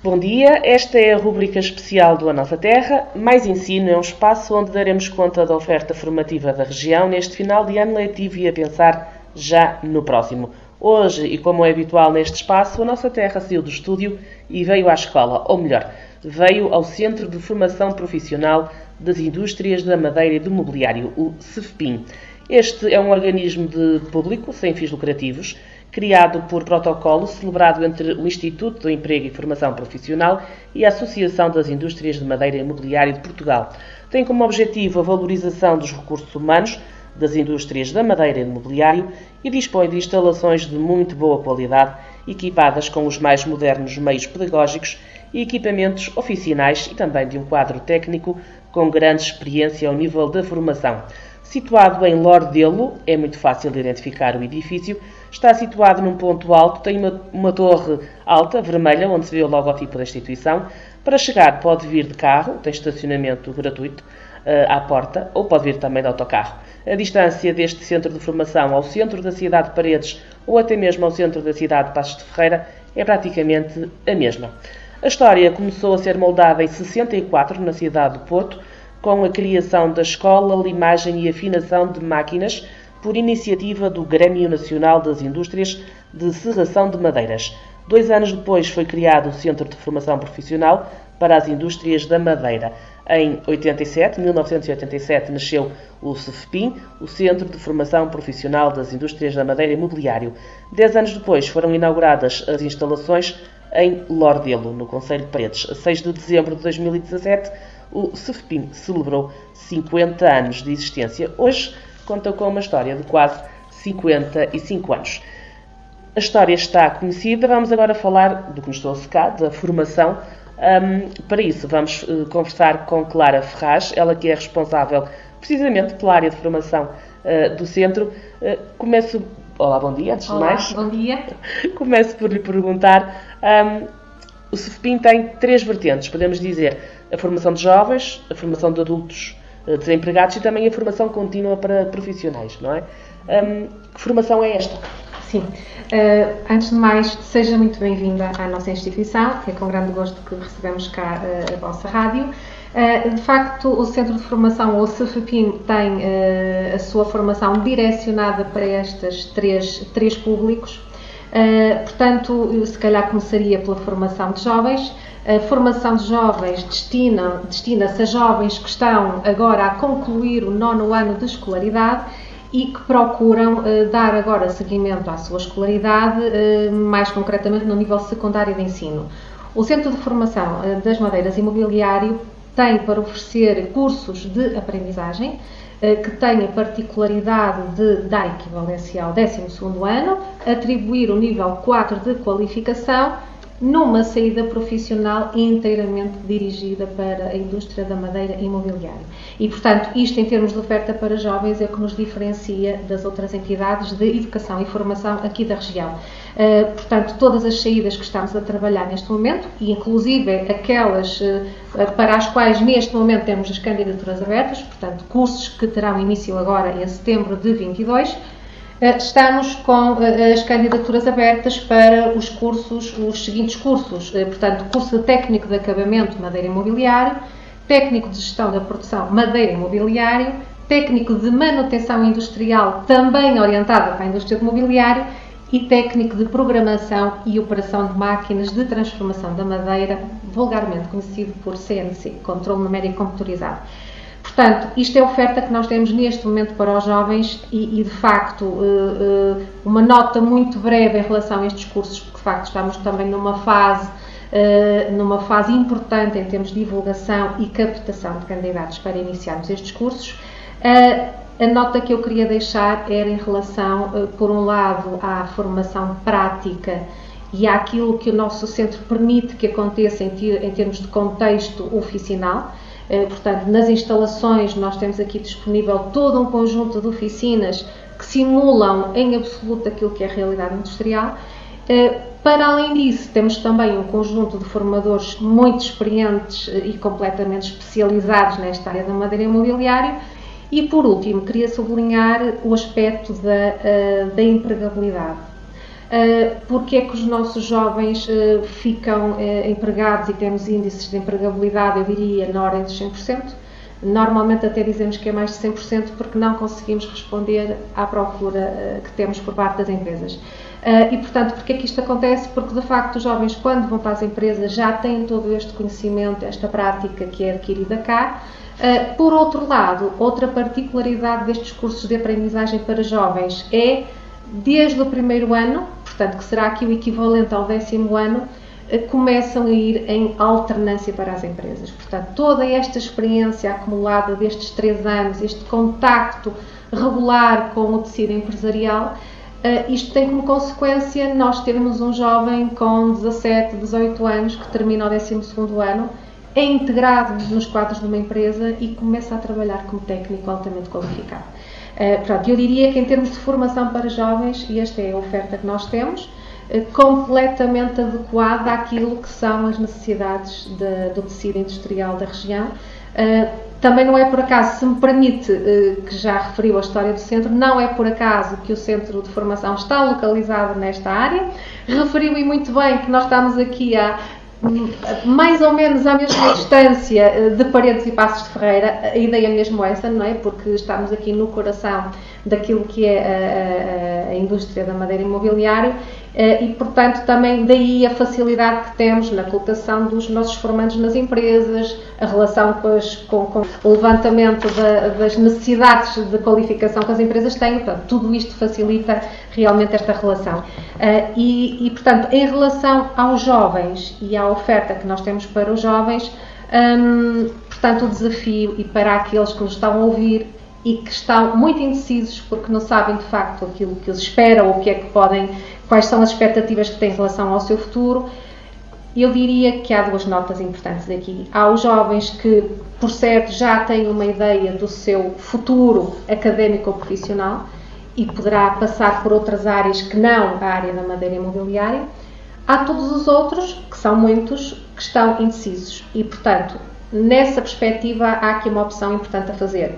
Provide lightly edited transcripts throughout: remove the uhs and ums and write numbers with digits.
Bom dia, esta é a rubrica especial do A Nossa Terra. Mais Ensino é um espaço onde daremos conta da oferta formativa da região neste final de ano letivo e a pensar já no próximo. Hoje, e como é habitual neste espaço, A Nossa Terra saiu do estúdio e veio à escola, ou melhor, veio ao Centro de Formação Profissional das Indústrias da Madeira e do Mobiliário, o CEFPIM. Este é um organismo público, sem fins lucrativos, criado por protocolo celebrado entre o Instituto do Emprego e Formação Profissional e a Associação das Indústrias de Madeira e Mobiliário de Portugal. Tem como objetivo a valorização dos recursos humanos das indústrias da madeira e do mobiliário e dispõe de instalações de muito boa qualidade, equipadas com os mais modernos meios pedagógicos e equipamentos oficinais e também de um quadro técnico com grande experiência ao nível da formação. Situado em Lordelo, é muito fácil de identificar o edifício, está situado num ponto alto, tem uma torre alta, vermelha, onde se vê o logotipo da instituição. Para chegar pode vir de carro, tem estacionamento gratuito à porta, ou pode vir também de autocarro. A distância deste centro de formação ao centro da cidade de Paredes ou até mesmo ao centro da cidade de Paços de Ferreira é praticamente a mesma. A história começou a ser moldada em 64 na cidade do Porto, com a criação da Escola, Limagem e Afinação de Máquinas, por iniciativa do Grêmio Nacional das Indústrias de Serração de Madeiras. 2 anos depois foi criado o Centro de Formação Profissional para as Indústrias da Madeira. Em 1987, nasceu o CEFPIM, o Centro de Formação Profissional das Indústrias da Madeira e Mobiliário. 10 anos depois foram inauguradas as instalações em Lordelo, no concelho de Paredes. A 6 de dezembro de 2017, o CEFPIM celebrou 50 anos de existência. Hoje conta com uma história de quase 55 anos. A história está conhecida, vamos agora falar do que nos trouxe cá, da formação. Para isso vamos conversar com Clara Ferraz, ela que é responsável precisamente pela área de formação do centro. Olá, bom dia, antes de mais. Olá, bom dia. Começo por lhe perguntar, o CEFPIM tem 3 vertentes, podemos dizer, a formação de jovens, a formação de adultos desempregados e também a formação contínua para profissionais, não é? Que formação é esta? Sim. Antes de mais, seja muito bem-vinda à nossa instituição, é com grande gosto que recebemos cá a vossa rádio. De facto, o Centro de Formação, ou CEFPIM, tem a sua formação direcionada para estes três públicos. Portanto, se calhar começaria pela formação de jovens. A formação de jovens destina-se a jovens que estão agora a concluir o 9º ano de escolaridade e que procuram dar agora seguimento à sua escolaridade, mais concretamente no nível secundário de ensino. O Centro de Formação das Madeiras e Mobiliário tem para oferecer cursos de aprendizagem que têm a particularidade de dar equivalência ao 12º ano, atribuir o nível 4 de qualificação numa saída profissional inteiramente dirigida para a indústria da madeira e mobiliário. E, portanto, isto em termos de oferta para jovens é o que nos diferencia das outras entidades de educação e formação aqui da região. Portanto, todas as saídas que estamos a trabalhar neste momento, e inclusive aquelas para as quais neste momento temos as candidaturas abertas, portanto, cursos que terão início agora em setembro de 22, estamos com as candidaturas abertas para os seguintes cursos, portanto, curso de técnico de acabamento madeira e mobiliário, técnico de gestão da produção madeira e mobiliário, técnico de manutenção industrial também orientado para a indústria do mobiliário e técnico de programação e operação de máquinas de transformação da madeira, vulgarmente conhecido por CNC, Controle Numérico Computadorizado. Portanto, isto é a oferta que nós temos neste momento para os jovens e de facto, uma nota muito breve em relação a estes cursos, porque de facto estamos também numa fase importante em termos de divulgação e captação de candidatos para iniciarmos estes cursos. A nota que eu queria deixar era em relação, por um lado, à formação prática e àquilo que o nosso centro permite que aconteça em termos de contexto oficinal. Portanto, nas instalações nós temos aqui disponível todo um conjunto de oficinas que simulam em absoluto aquilo que é a realidade industrial. Para além disso, temos também um conjunto de formadores muito experientes e completamente especializados nesta área da madeira e mobiliário. E, por último, queria sublinhar o aspecto da empregabilidade. porque é que os nossos jovens ficam empregados e temos índices de empregabilidade, eu diria, na ordem dos 100%. Normalmente até dizemos que é mais de 100% porque não conseguimos responder à procura que temos por parte das empresas. E, portanto, porque é que isto acontece? Porque, de facto, os jovens, quando vão para as empresas, já têm todo este conhecimento, esta prática que é adquirida cá. Por outro lado, outra particularidade destes cursos de aprendizagem para jovens é, desde o primeiro ano, portanto, que será aqui o equivalente ao 10º ano, começam a ir em alternância para as empresas. Portanto, toda esta experiência acumulada destes 3 anos, este contacto regular com o tecido empresarial, isto tem como consequência nós termos um jovem com 17, 18 anos que termina o 12º ano, é integrado nos quadros de uma empresa e começa a trabalhar como técnico altamente qualificado. Portanto, eu diria que em termos de formação para jovens, e esta é a oferta que nós temos, completamente adequada àquilo que são as necessidades do tecido industrial da região. Também não é por acaso, se me permite, que já referiu a história do centro, não é por acaso que o centro de formação está localizado nesta área. Referiu e muito bem que nós estamos aqui mais ou menos à mesma distância de Paredes e Passos de Ferreira, a ideia mesmo essa, não é? Porque estamos aqui no coração daquilo que é a indústria da madeira imobiliária e, portanto, também daí a facilidade que temos na colocação dos nossos formandos nas empresas, a relação com o levantamento das necessidades de qualificação que as empresas têm, portanto, tudo isto facilita realmente esta relação. E, portanto, em relação aos jovens e à oferta que nós temos para os jovens, portanto, o desafio, e para aqueles que nos estão a ouvir e que estão muito indecisos porque não sabem de facto aquilo que os espera ou o que é que podem, quais são as expectativas que têm em relação ao seu futuro, eu diria que há 2 notas importantes aqui. Há os jovens que, por certo, já têm uma ideia do seu futuro académico ou profissional e poderá passar por outras áreas que não a área da madeira imobiliária. Há todos os outros, que são muitos, que estão indecisos e, portanto, nessa perspectiva há aqui uma opção importante a fazer.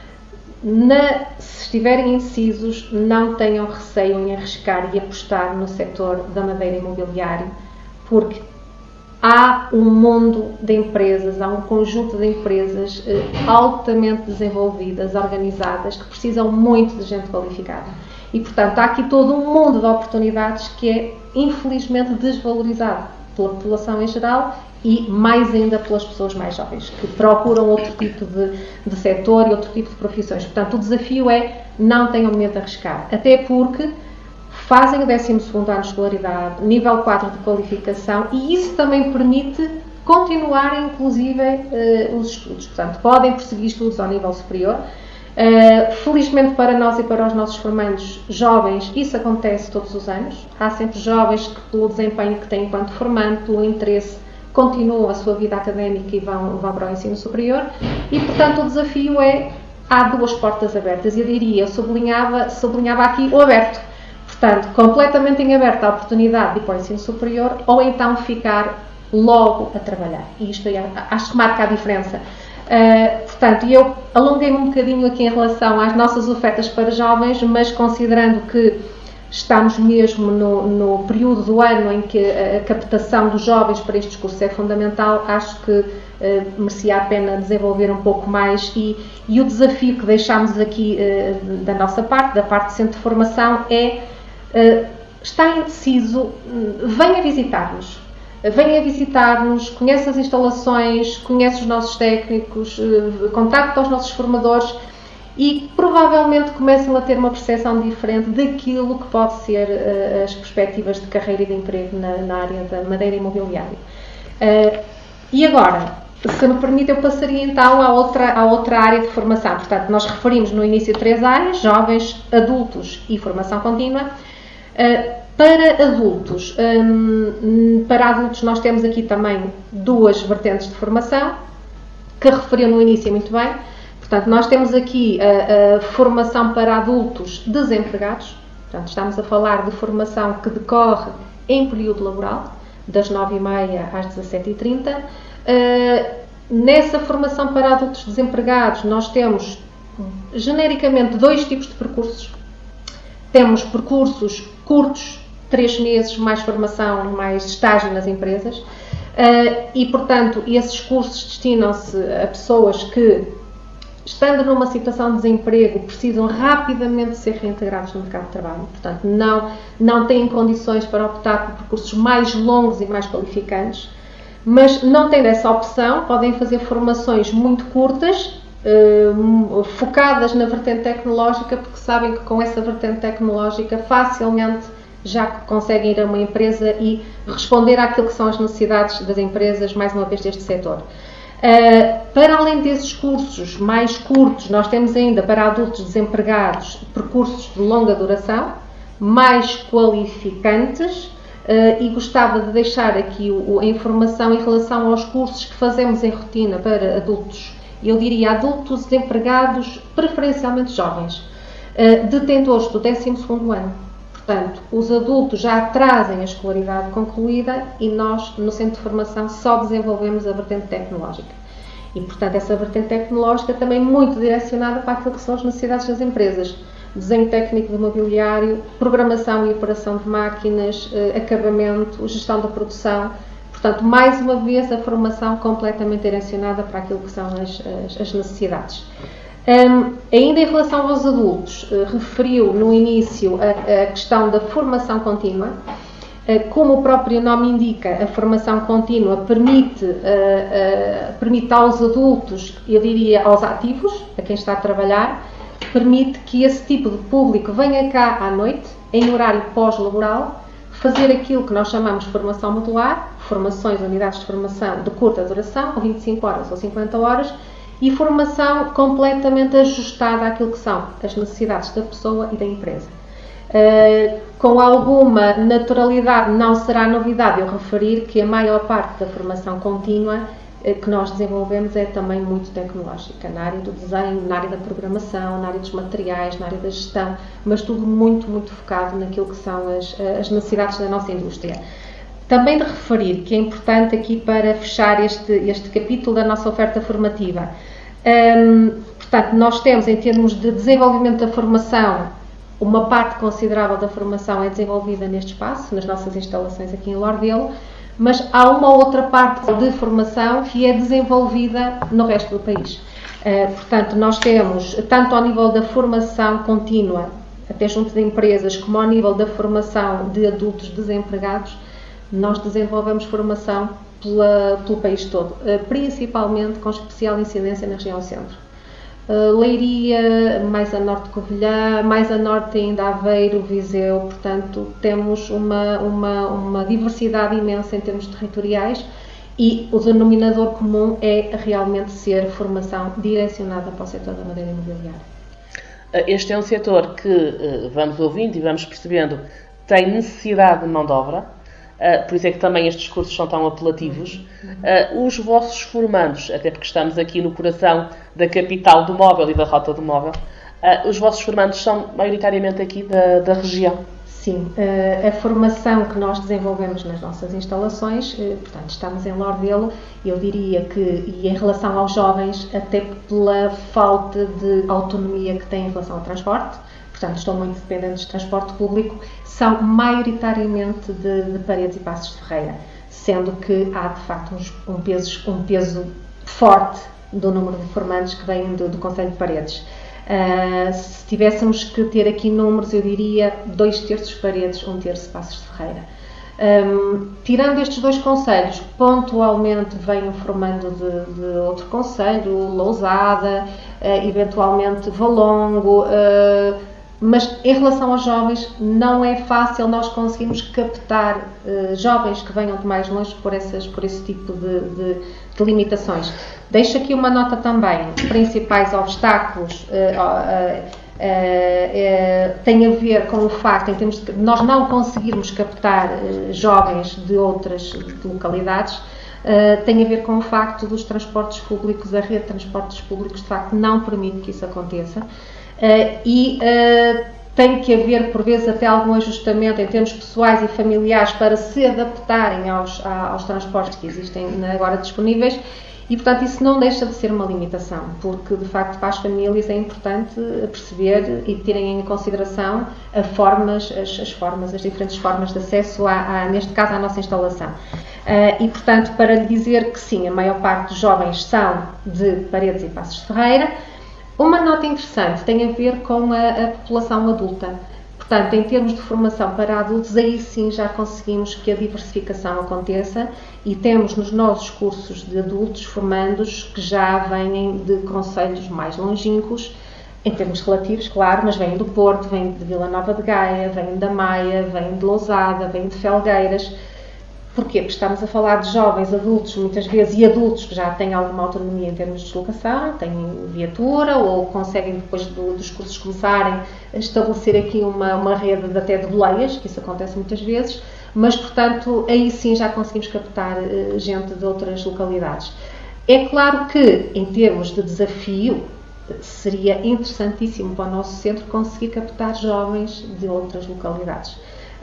Se estiverem indecisos, não tenham receio em arriscar e apostar no setor da madeira imobiliária, porque há um mundo de empresas, há um conjunto de empresas altamente desenvolvidas, organizadas, que precisam muito de gente qualificada. E, portanto, há aqui todo um mundo de oportunidades que é, infelizmente, desvalorizado pela população em geral e mais ainda pelas pessoas mais jovens, que procuram outro tipo de setor e outro tipo de profissões. Portanto, o desafio é não tenham medo de arriscar, até porque fazem o 12º ano de escolaridade, nível 4 de qualificação, e isso também permite continuar, inclusive, os estudos. Portanto, podem prosseguir estudos ao nível superior. Felizmente para nós e para os nossos formandos jovens, isso acontece todos os anos. Há sempre jovens que, pelo desempenho que têm enquanto formando, pelo interesse, continuam a sua vida académica e vão para o ensino superior e, portanto, o desafio é, há 2 portas abertas, eu diria, eu sublinhava aqui o aberto, portanto, completamente em aberto a oportunidade de ir para o ensino superior ou então ficar logo a trabalhar, e isto acho que marca a diferença. Portanto, eu alonguei-me um bocadinho aqui em relação às nossas ofertas para jovens, mas considerando que estamos mesmo no período do ano em que a captação dos jovens para estes cursos é fundamental, acho que merecia a pena desenvolver um pouco mais e o desafio que deixamos aqui da nossa parte, da parte do Centro de Formação, é está indeciso, venha visitar-nos, conhece as instalações, conhece os nossos técnicos, contacta os nossos formadores e provavelmente começam a ter uma percepção diferente daquilo que pode ser as perspectivas de carreira e de emprego na área da madeira imobiliária. E agora, se me permite, eu passaria então à outra área de formação. Portanto, nós referimos no início 3 áreas, jovens, adultos e formação contínua. Para adultos nós temos aqui também 2 vertentes de formação, que referiu no início muito bem. Portanto, nós temos aqui a formação para adultos desempregados. Portanto, estamos a falar de formação que decorre em período laboral, das 9h30 às 17h30. Nessa formação para adultos desempregados, nós temos genericamente 2 tipos de percursos. Temos percursos curtos, 3 meses, mais formação, mais estágio nas empresas. E, portanto, esses cursos destinam-se a pessoas que, estando numa situação de desemprego, precisam rapidamente ser reintegrados no mercado de trabalho. Portanto, não têm condições para optar por percursos mais longos e mais qualificantes, mas não tendo essa opção, podem fazer formações muito curtas, focadas na vertente tecnológica, porque sabem que com essa vertente tecnológica facilmente já conseguem ir a uma empresa e responder àquilo que são as necessidades das empresas, mais uma vez, deste setor. Para além desses cursos mais curtos, nós temos ainda para adultos desempregados percursos de longa duração, mais qualificantes, e gostava de deixar aqui a informação em relação aos cursos que fazemos em rotina para adultos, eu diria adultos desempregados, preferencialmente jovens, detentores do 12º ano. Portanto, os adultos já trazem a escolaridade concluída e nós, no centro de formação, só desenvolvemos a vertente tecnológica. E, portanto, essa vertente tecnológica também muito direcionada para aquilo que são as necessidades das empresas. Desenho técnico de mobiliário, programação e operação de máquinas, acabamento, gestão da produção. Portanto, mais uma vez, a formação completamente direcionada para aquilo que são as necessidades. Ainda em relação aos adultos, referiu no início a questão da formação contínua. Como o próprio nome indica, a formação contínua permite aos adultos, eu diria aos ativos, a quem está a trabalhar, permite que esse tipo de público venha cá à noite, em horário pós-laboral, fazer aquilo que nós chamamos de formação modular, formações, unidades de formação de curta duração, ou 25 horas ou 50 horas, e formação completamente ajustada àquilo que são as necessidades da pessoa e da empresa. Com alguma naturalidade, não será novidade eu referir que a maior parte da formação contínua que nós desenvolvemos é também muito tecnológica, na área do desenho, na área da programação, na área dos materiais, na área da gestão, mas tudo muito, muito focado naquilo que são as necessidades da nossa indústria. Também de referir que é importante aqui para fechar este capítulo da nossa oferta formativa. Portanto, nós temos em termos de desenvolvimento da formação, uma parte considerável da formação é desenvolvida neste espaço, nas nossas instalações aqui em Lordelo, mas há uma outra parte de formação que é desenvolvida no resto do país. Portanto, nós temos, tanto ao nível da formação contínua, até junto de empresas, como ao nível da formação de adultos desempregados, nós desenvolvemos formação pelo país todo, principalmente com especial incidência na região centro. Leiria, mais a norte de Covilhã, mais a norte ainda Aveiro, Viseu, portanto temos uma diversidade imensa em termos territoriais e o denominador comum é realmente ser formação direcionada para o setor da madeira imobiliária. Este é um setor que vamos ouvindo e vamos percebendo tem necessidade de mão de obra, por isso é que também estes cursos são tão apelativos. Os vossos formandos, até porque estamos aqui no coração da capital do móvel e da rota do móvel, os vossos formandos são maioritariamente aqui da região? Sim, a formação que nós desenvolvemos nas nossas instalações, portanto, estamos em Lordelo, eu diria que, e em relação aos jovens, até pela falta de autonomia que têm em relação ao transporte, portanto, estão muito dependentes de transporte público, são maioritariamente de Paredes e Passos de Ferreira, sendo que há, de facto, um peso forte do número de formandos que vêm do Concelho de Paredes. Se tivéssemos que ter aqui números, eu diria 2/3 Paredes, 1/3 Passos de Ferreira. Tirando estes dois concelhos, pontualmente venham formando de outro concelho, Lousada, eventualmente Valongo, mas em relação aos jovens não é fácil nós conseguirmos captar jovens que venham de mais longe por esse tipo de limitações. Deixo aqui uma nota também, os principais obstáculos têm a ver com o facto, em termos de nós não conseguirmos captar jovens de outras localidades, tem a ver com o facto dos transportes públicos, a rede de transportes públicos de facto não permite que isso aconteça. tem que haver, por vezes, até algum ajustamento em termos pessoais e familiares para se adaptarem aos transportes que existem agora disponíveis. E, portanto, isso não deixa de ser uma limitação, porque, de facto, para as famílias é importante perceber e terem em consideração as diferentes formas de acesso, neste caso, à nossa instalação. E, portanto, para lhe dizer que sim, a maior parte dos jovens são de Paredes e Passos de Ferreira. Uma nota interessante tem a ver com a população adulta. Portanto, em termos de formação para adultos, aí sim já conseguimos que a diversificação aconteça e temos nos nossos cursos de adultos formandos que já vêm de concelhos mais longínquos, em termos relativos, claro, mas vêm do Porto, vêm de Vila Nova de Gaia, vêm da Maia, vêm de Lousada, vêm de Felgueiras. Porquê? Porque estamos a falar de jovens adultos, muitas vezes, e adultos que já têm alguma autonomia em termos de deslocação, têm viatura ou conseguem, depois dos cursos começarem, estabelecer aqui uma rede até de boleias, que isso acontece muitas vezes, mas, portanto, aí sim já conseguimos captar gente de outras localidades. É claro que, em termos de desafio, seria interessantíssimo para o nosso centro conseguir captar jovens de outras localidades.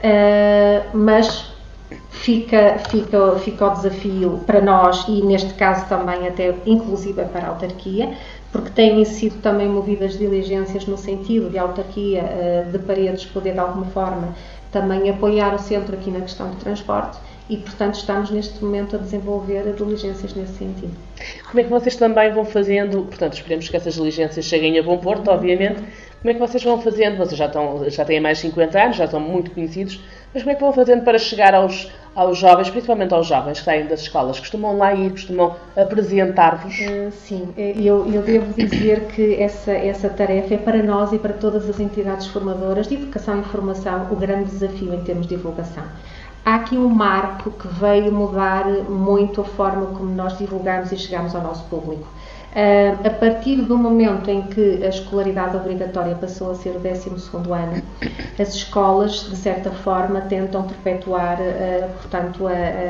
Mas fica o desafio para nós e, neste caso, também até inclusive para a autarquia, porque têm sido também movidas diligências no sentido de a autarquia de Paredes poder, de alguma forma, também apoiar o centro aqui na questão do transporte e, portanto, estamos neste momento a desenvolver diligências nesse sentido. Como é que vocês também vão fazendo, portanto, esperemos que essas diligências cheguem a bom porto, obviamente. Como é que vocês vão fazendo? Vocês já têm mais de 50 anos, já estão muito conhecidos, mas como é que vão fazendo para chegar aos jovens, principalmente aos jovens que saem das escolas? Costumam lá ir, costumam apresentar-vos? Sim, eu devo dizer que essa tarefa é para nós e para todas as entidades formadoras de educação e formação o grande desafio em termos de divulgação. Há aqui um marco que veio mudar muito a forma como nós divulgamos e chegamos ao nosso público. A partir do momento em que a escolaridade obrigatória passou a ser o 12º ano, as escolas, de certa forma, tentam perpetuar, portanto,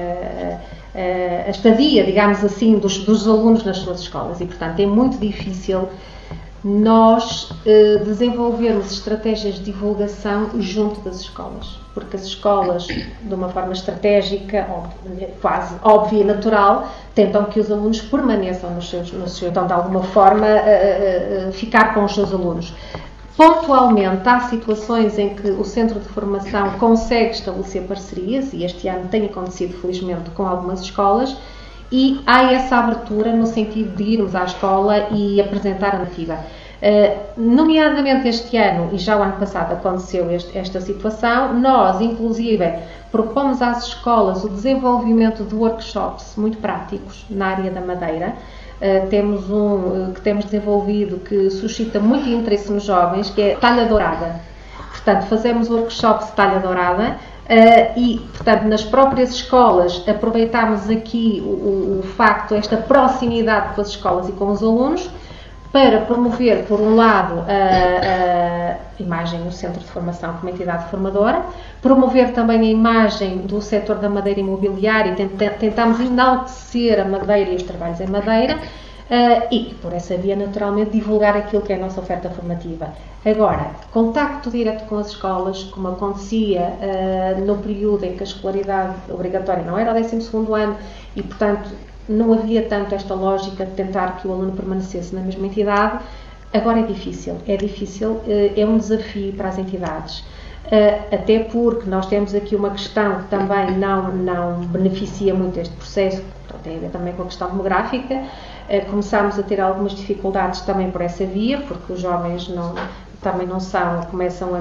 a estadia, digamos assim, dos alunos nas suas escolas. E, portanto, é muito difícil nós desenvolvermos estratégias de divulgação junto das escolas, porque as escolas, de uma forma estratégica, quase óbvia e natural, tentam que os alunos permaneçam então, de alguma forma, ficar com os seus alunos. Pontualmente, há situações em que o centro de formação consegue estabelecer parcerias, e este ano tem acontecido, felizmente, com algumas escolas, e há essa abertura no sentido de irmos à escola e apresentar a narrativa. Nomeadamente este ano, e já o ano passado aconteceu esta situação, nós, inclusive, propomos às escolas o desenvolvimento de workshops muito práticos na área da madeira. Temos um que temos desenvolvido que suscita muito interesse nos jovens, que é talha dourada. Portanto, fazemos workshops de talha dourada. E, portanto, nas próprias escolas aproveitamos aqui o facto, esta proximidade com as escolas e com os alunos, para promover, por um lado, a imagem do Centro de Formação como entidade formadora, promover também a imagem do setor da madeira imobiliária e tentamos enaltecer a madeira e os trabalhos em madeira, e, por essa via, naturalmente, divulgar aquilo que é a nossa oferta formativa. Agora, contacto direto com as escolas, como acontecia no período em que a escolaridade obrigatória não era o 12º ano e, portanto, não havia tanto esta lógica de tentar que o aluno permanecesse na mesma entidade, agora é difícil, é um desafio para as entidades. Até porque nós temos aqui uma questão que também não beneficia muito este processo, tem a ver também com a questão demográfica. Começámos a ter algumas dificuldades também por essa via, porque os jovens também começam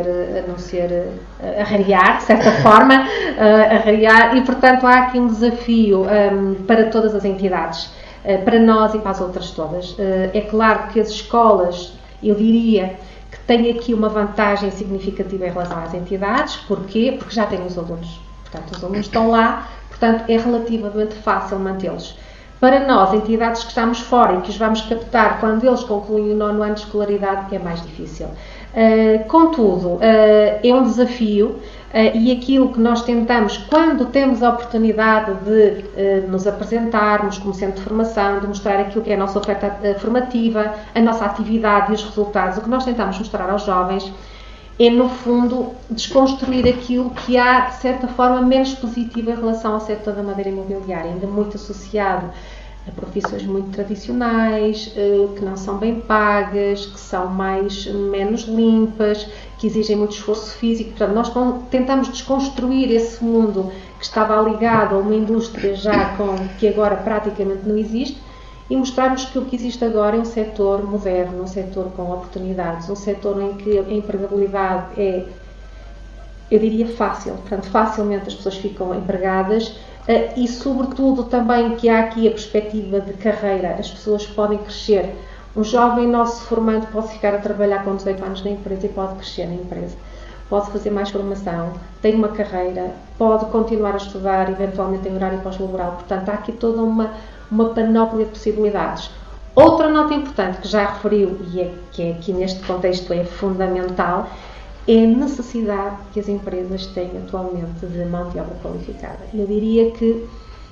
a rarear, de certa forma, e, portanto, há aqui um desafio para todas as entidades, para nós e para as outras todas. É claro que as escolas, eu diria, que têm aqui uma vantagem significativa em relação às entidades. Porquê? Porque já têm os alunos. Portanto, os alunos estão lá, portanto, é relativamente fácil mantê-los. Para nós, entidades que estamos fora e que os vamos captar quando eles concluem o 9º ano de escolaridade, é mais difícil. Contudo, é um desafio e aquilo que nós tentamos, quando temos a oportunidade de nos apresentarmos como centro de formação, de mostrar aquilo que é a nossa oferta formativa, a nossa atividade e os resultados, o que nós tentamos mostrar aos jovens é, no fundo, desconstruir aquilo que há, de certa forma, menos positivo em relação ao setor da madeira imobiliária, ainda muito associado a profissões muito tradicionais, que não são bem pagas, que são menos limpas, que exigem muito esforço físico. Portanto, nós tentamos desconstruir esse mundo que estava ligado a uma indústria que agora praticamente não existe, e mostrarmos que o que existe agora é um setor moderno, um setor com oportunidades, um setor em que a empregabilidade é, eu diria, fácil. Portanto, facilmente as pessoas ficam empregadas e, sobretudo, também que há aqui a perspectiva de carreira. As pessoas podem crescer. Um jovem nosso formando pode ficar a trabalhar com 18 anos na empresa e pode crescer na empresa. Pode fazer mais formação, tem uma carreira, pode continuar a estudar, eventualmente em horário pós-laboral. Portanto, há aqui toda uma panóplia de possibilidades. Outra nota importante que já referiu, e que é aqui neste contexto é fundamental, é a necessidade que as empresas têm atualmente de mão de obra qualificada. Eu diria que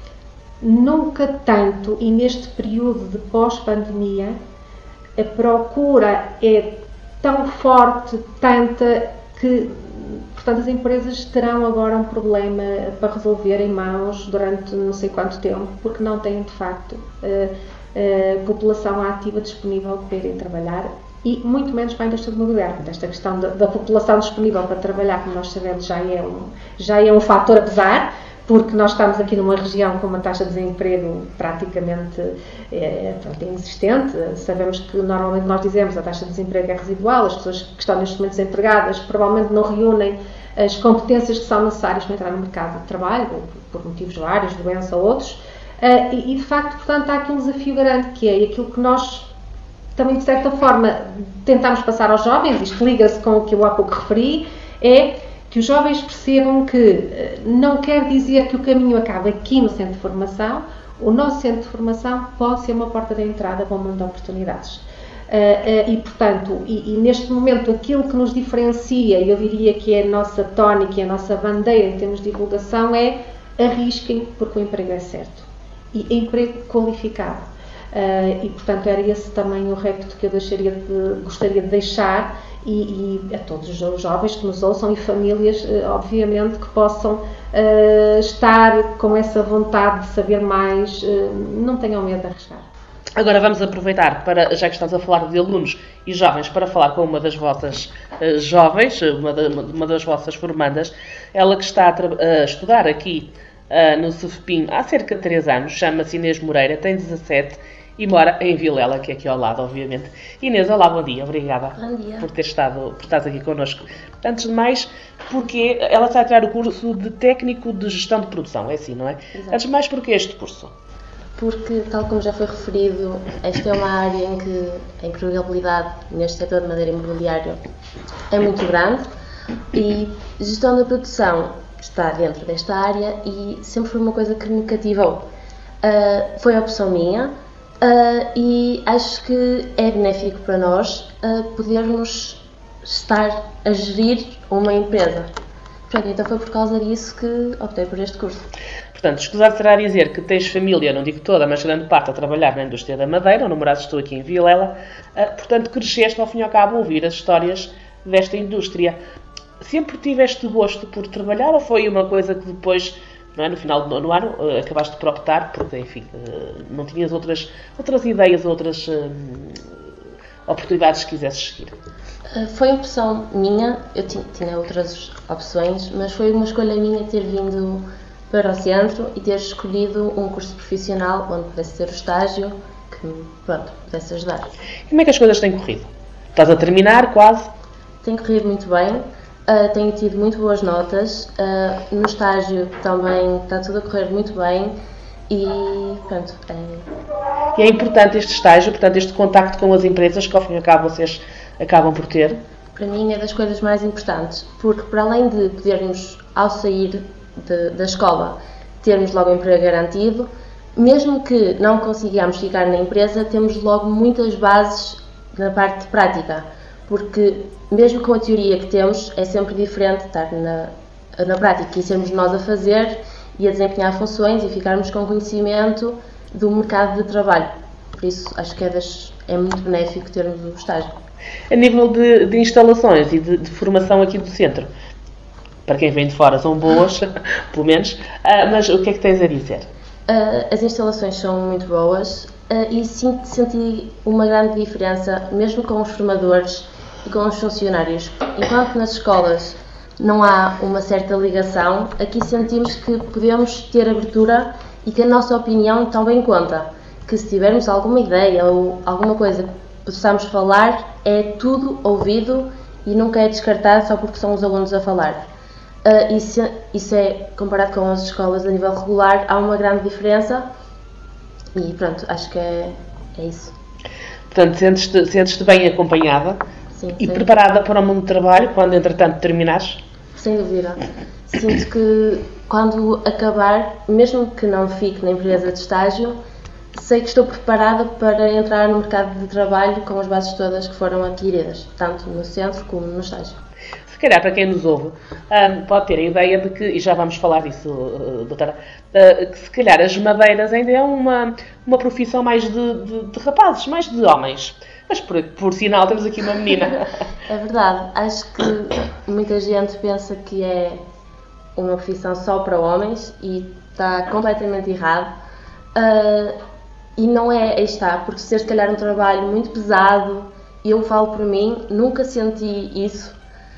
nunca tanto, e neste período de pós-pandemia, a procura é tão forte, tanta, que, portanto, as empresas terão agora um problema para resolver em mãos durante não sei quanto tempo, porque não têm, de facto, população ativa disponível para irem trabalhar, e muito menos para a indústria imobiliária. Esta questão da população disponível para trabalhar, como nós sabemos, já é um fator a pesar, porque nós estamos aqui numa região com uma taxa de desemprego praticamente inexistente. Sabemos que normalmente nós dizemos a taxa de desemprego é residual, as pessoas que estão neste momento desempregadas provavelmente não reúnem as competências que são necessárias para entrar no mercado de trabalho, por motivos vários, doença ou outros, e de facto, portanto, há aqui um desafio grande, que é aquilo que nós também, de certa forma, tentamos passar aos jovens, isto liga-se com o que eu há pouco referi, é que os jovens percebam que não quer dizer que o caminho acaba aqui no centro de formação. O nosso centro de formação pode ser uma porta de entrada para um mundo de oportunidades. E, portanto, neste momento aquilo que nos diferencia, eu diria que é a nossa tónica e a nossa bandeira em termos de divulgação, é arrisquem porque o emprego é certo. E emprego qualificado. E, portanto, era esse também o recado que eu gostaria de deixar e a todos os jovens que nos ouçam e famílias, obviamente, que possam estar com essa vontade de saber mais, não tenham medo de arriscar. Agora vamos aproveitar, já que estamos a falar de alunos e jovens, para falar com uma das vossas jovens, uma das vossas formandas, ela que está a estudar aqui no CFPIM há cerca de 3 anos, chama-se Inês Moreira, tem 17 e mora em Vilela, que é aqui ao lado, obviamente. Inês, olá, bom dia, obrigada por estares aqui connosco. Antes de mais, porque ela está a tirar o curso de técnico de gestão de produção, é assim, não é? Exato. Antes de mais, porquê este curso? Porque, tal como já foi referido, esta é uma área em que a empregabilidade neste setor de madeira imobiliário é muito grande e gestão da produção está dentro desta área e sempre foi uma coisa que me cativou. Foi a opção minha e acho que é benéfico para nós podermos estar a gerir uma empresa. Pronto, então foi por causa disso que optei por este curso. Portanto, escusado será dizer que tens família, não digo toda, mas grande parte a trabalhar na indústria da madeira, o namorado estou aqui em Vilela, portanto cresceste ao fim e ao cabo a ouvir as histórias desta indústria. Sempre tiveste gosto por trabalhar ou foi uma coisa que depois, não é, no final do ano, acabaste por optar porque, enfim, não tinhas outras ideias, outras oportunidades que quisesses seguir? Foi opção minha, eu tinha outras opções, mas foi uma escolha minha ter vindo para o centro e ter escolhido um curso profissional onde pudesse ter o estágio que me pudesse ajudar. Como é que as coisas têm corrido? Estás a terminar quase? Tem corrido muito bem, tenho tido muito boas notas, no estágio também está tudo a correr muito bem e pronto. E é importante este estágio, portanto este contacto com as empresas que ao fim e ao cabo vocês acabam por ter? Para mim é das coisas mais importantes, porque para além de podermos, ao sair da escola, termos logo um emprego garantido, mesmo que não consigamos ficar na empresa, temos logo muitas bases na parte de prática, porque mesmo com a teoria que temos, é sempre diferente estar na prática e sermos nós a fazer e a desempenhar funções e ficarmos com conhecimento do mercado de trabalho. Por isso, acho que é muito benéfico termos o estágio. A nível de instalações e de formação aqui do centro, para quem vem de fora são boas, pelo menos, mas o que é que tens a dizer? As instalações são muito boas e senti uma grande diferença, mesmo com os formadores e com os funcionários. Enquanto nas escolas não há uma certa ligação, aqui sentimos que podemos ter abertura e que a nossa opinião também conta. Que se tivermos alguma ideia ou alguma coisa que possamos falar, é tudo ouvido e nunca é descartado só porque são os alunos a falar. Isso é, comparado com as escolas a nível regular, há uma grande diferença e pronto, acho que é isso. Portanto, sentes-te bem acompanhada. Sim, e preparada para o mundo do trabalho quando entretanto terminares? Sem dúvida. Sinto que quando acabar, mesmo que não fique na empresa de estágio, sei que estou preparada para entrar no mercado de trabalho com as bases todas que foram adquiridas, tanto no centro como no estágio. Se calhar, para quem nos ouve, pode ter a ideia de que, e já vamos falar disso, doutora, que se calhar as madeiras ainda é uma profissão mais de rapazes, mais de homens. Mas por sinal temos aqui uma menina. É verdade. Acho que muita gente pensa que é uma profissão só para homens e está completamente errado. E não é, aí está, porque ser se calhar um trabalho muito pesado, eu falo por mim, nunca senti isso.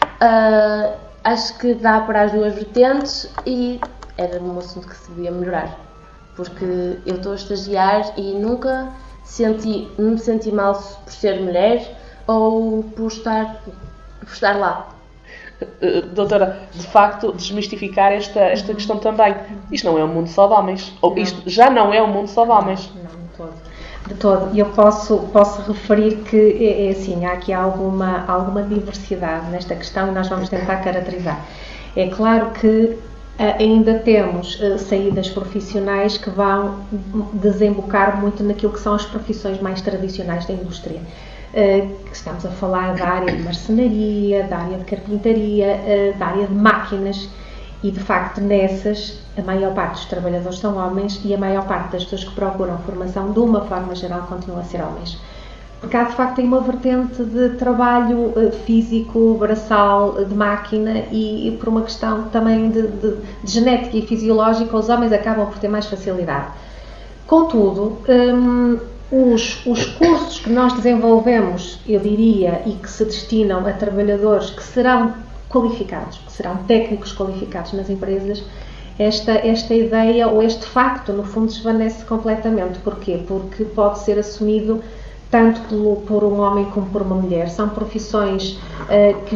Acho que dá para as duas vertentes e era um assunto que se devia melhorar. Porque eu estou a estagiar e nunca me senti mal por ser mulher ou por estar lá. Doutora, de facto, desmistificar esta questão também. Isto não é um mundo só de homens. Ou isto já não é um mundo só de homens. Não, de todo. E eu posso referir que é assim, há aqui alguma diversidade nesta questão e nós vamos tentar caracterizar. É claro que ainda temos saídas profissionais que vão desembocar muito naquilo que são as profissões mais tradicionais da indústria. Estamos a falar da área de marcenaria, da área de carpintaria, da área de máquinas e, de facto, nessas, a maior parte dos trabalhadores são homens e a maior parte das pessoas que procuram formação, de uma forma geral, continuam a ser homens. Porque há, de facto, uma vertente de trabalho físico, braçal, de máquina e por uma questão também de genética e fisiológica, os homens acabam por ter mais facilidade. Contudo, os cursos que nós desenvolvemos, eu diria, e que se destinam a trabalhadores que serão qualificados, que serão técnicos qualificados nas empresas, esta ideia ou este facto, no fundo, desvanece completamente. Porquê? Porque pode ser assumido tanto por um homem como por uma mulher. São profissões que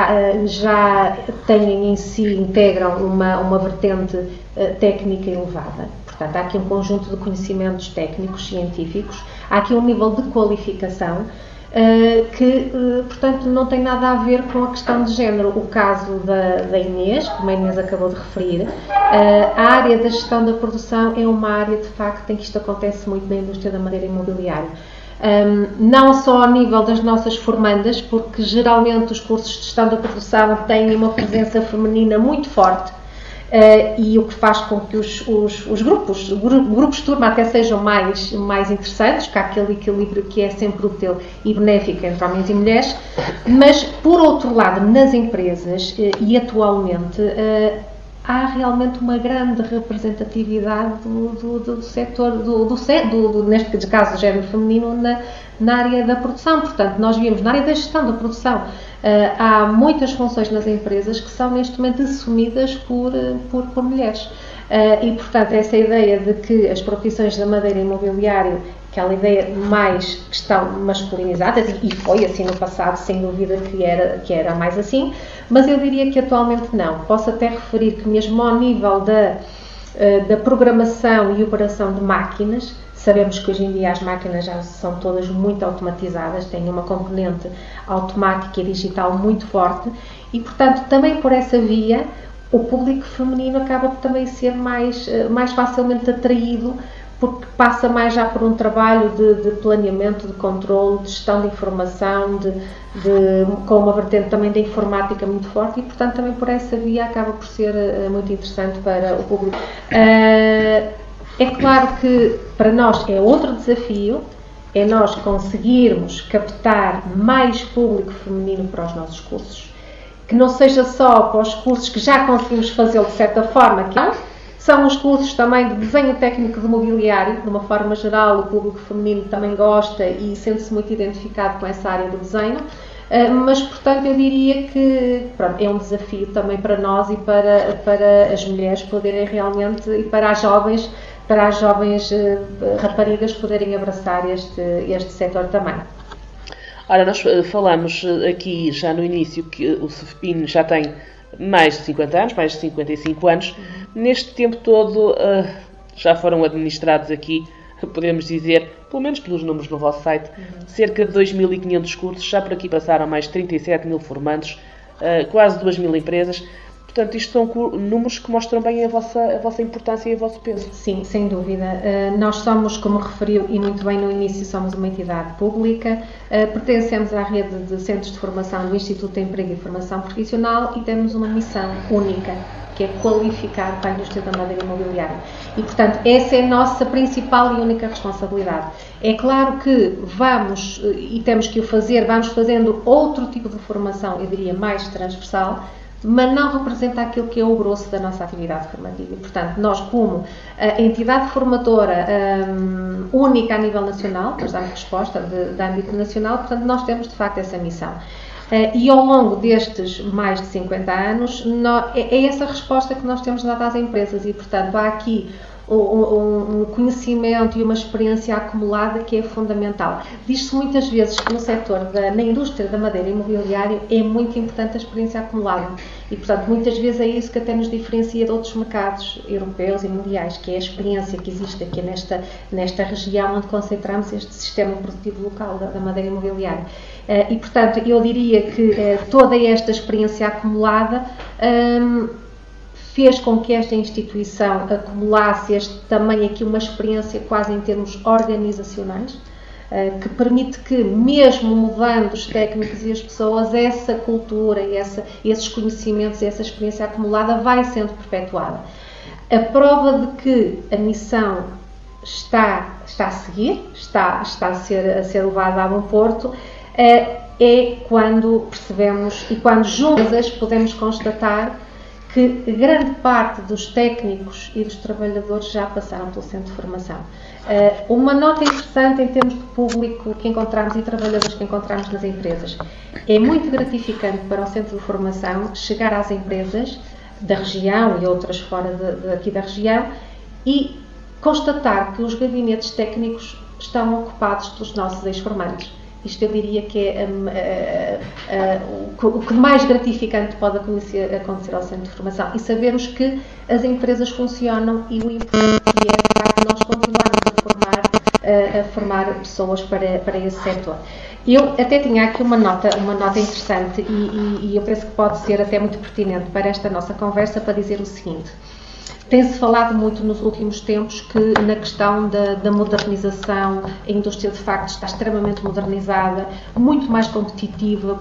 já têm em si, integram uma vertente técnica elevada. Portanto, há aqui um conjunto de conhecimentos técnicos, científicos, há aqui um nível de qualificação que, portanto, não tem nada a ver com a questão de género. O caso da Inês, como a Inês acabou de referir, a área da gestão da produção é uma área, de facto, em que isto acontece muito na indústria da madeira imobiliária. Não só ao nível das nossas formandas, porque geralmente os cursos de gestão da produção têm uma presença feminina muito forte, e o que faz com que os grupos de turma até sejam mais interessantes, com aquele equilíbrio que é sempre útil e benéfico entre homens e mulheres, mas por outro lado nas empresas e atualmente há realmente uma grande representatividade do setor, neste caso do género feminino, na área da produção. Portanto, nós vimos na área da gestão da produção, há muitas funções nas empresas que são neste momento assumidas por mulheres. E, portanto, essa ideia de que as profissões da madeira e imobiliário, aquela ideia mais que estão masculinizadas, e foi assim no passado, sem dúvida que era mais assim, mas eu diria que atualmente não. Posso até referir que mesmo ao nível da programação e operação de máquinas, sabemos que hoje em dia as máquinas já são todas muito automatizadas, têm uma componente automática e digital muito forte e, portanto, também por essa via, o público feminino acaba por também ser mais facilmente atraído, porque passa mais já por um trabalho de planeamento, de controle, de gestão de informação, com uma vertente também da informática muito forte e, portanto, também por essa via acaba por ser muito interessante para o público. É claro que para nós é outro desafio, é nós conseguirmos captar mais público feminino para os nossos cursos. Que não seja só para os cursos que já conseguimos fazê-lo de certa forma, que são os cursos também de desenho técnico de mobiliário, de uma forma geral, o público feminino também gosta e sente-se muito identificado com essa área do desenho, mas, portanto, eu diria que pronto, é um desafio também para nós e para as mulheres poderem realmente, e para as jovens raparigas poderem abraçar este setor também. Ora, nós falamos aqui já no início que o CFPIN já tem mais de 50 anos, mais de 55 anos. Neste tempo todo já foram administrados aqui, podemos dizer, pelo menos pelos números no vosso site, cerca de 2.500 cursos, já por aqui passaram mais de 37.000 formandos, quase 2.000 empresas. Portanto, isto são números que mostram bem a vossa importância e o vosso peso. Sim, sem dúvida. Nós somos, como referiu e muito bem no início, somos uma entidade pública, pertencemos à rede de centros de formação do Instituto de Emprego e Formação Profissional e temos uma missão única, que é qualificar para a indústria da madeira imobiliária. E, portanto, essa é a nossa principal e única responsabilidade. É claro que vamos, e temos que o fazer, vamos fazendo outro tipo de formação, eu diria mais transversal, mas não representa aquilo que é o grosso da nossa atividade formativa. E, portanto, nós, como entidade formadora única a nível nacional, nós damos resposta de âmbito nacional, portanto, nós temos, de facto, essa missão. E ao longo destes mais de 50 anos, é essa resposta que nós temos dado às empresas e, portanto, há aqui um conhecimento e uma experiência acumulada que é fundamental. Diz-se muitas vezes que no setor, na indústria da madeira imobiliária, é muito importante a experiência acumulada e, portanto, muitas vezes é isso que até nos diferencia de outros mercados europeus e mundiais, que é a experiência que existe aqui nesta região onde concentramos este sistema produtivo local da madeira imobiliária. E, portanto, eu diria que toda esta experiência acumulada fez com que esta instituição acumulasse também aqui uma experiência quase em termos organizacionais, que permite que, mesmo mudando os técnicos e as pessoas, essa cultura e esses conhecimentos e essa experiência acumulada vai sendo perpetuada. A prova de que a missão está a seguir, está a ser levada a bom porto, é quando percebemos e quando juntas podemos constatar que grande parte dos técnicos e dos trabalhadores já passaram pelo centro de formação. Uma nota interessante em termos de público que encontramos e trabalhadores que encontramos nas empresas. É muito gratificante para o centro de formação chegar às empresas da região e outras fora aqui da região e constatar que os gabinetes técnicos estão ocupados pelos nossos ex-formandos. Isto eu diria que é o que mais gratificante pode acontecer ao centro de formação e sabermos que as empresas funcionam e o importante é, de facto, nós continuarmos a formar pessoas para esse setor. Eu até tinha aqui uma nota interessante e eu penso que pode ser até muito pertinente para esta nossa conversa para dizer o seguinte. Tem-se falado muito nos últimos tempos que na questão da modernização, a indústria de facto está extremamente modernizada, muito mais competitiva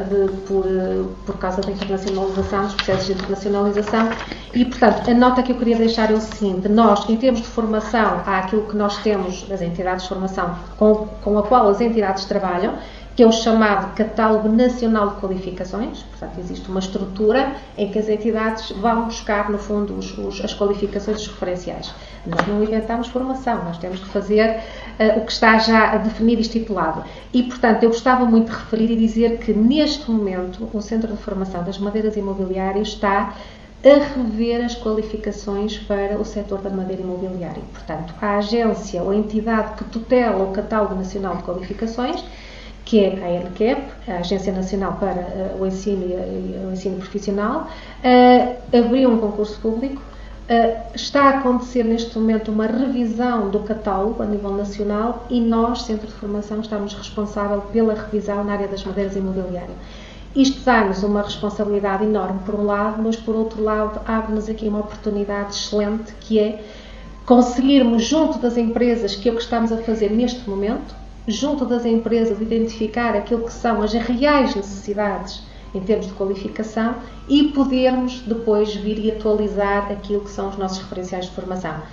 por causa da internacionalização, dos processos de internacionalização e, portanto, a nota que eu queria deixar é o seguinte, nós, em termos de formação, há aquilo que nós temos das entidades de formação com a qual as entidades trabalham, que é o chamado Catálogo Nacional de Qualificações, portanto existe uma estrutura em que as entidades vão buscar, no fundo, as qualificações, os referenciais. Nós não inventamos formação, nós temos que fazer o que está já definido e estipulado. E, portanto, eu gostava muito de referir e dizer que, neste momento, o Centro de Formação das Madeiras Imobiliárias está a rever as qualificações para o setor da madeira imobiliária. Portanto, a agência ou a entidade que tutela o Catálogo Nacional de Qualificações, que é a ANCAP, a Agência Nacional para o Ensino Profissional, abriu um concurso público. Está a acontecer neste momento uma revisão do catálogo a nível nacional e nós, Centro de Formação, estamos responsáveis pela revisão na área das madeiras imobiliárias. Isto dá-nos uma responsabilidade enorme por um lado, mas por outro lado abre-nos aqui uma oportunidade excelente que é conseguirmos junto das empresas, que é o que estamos a fazer neste momento, junto das empresas, identificar aquilo que são as reais necessidades em termos de qualificação e podermos depois vir e atualizar aquilo que são os nossos referenciais de formação.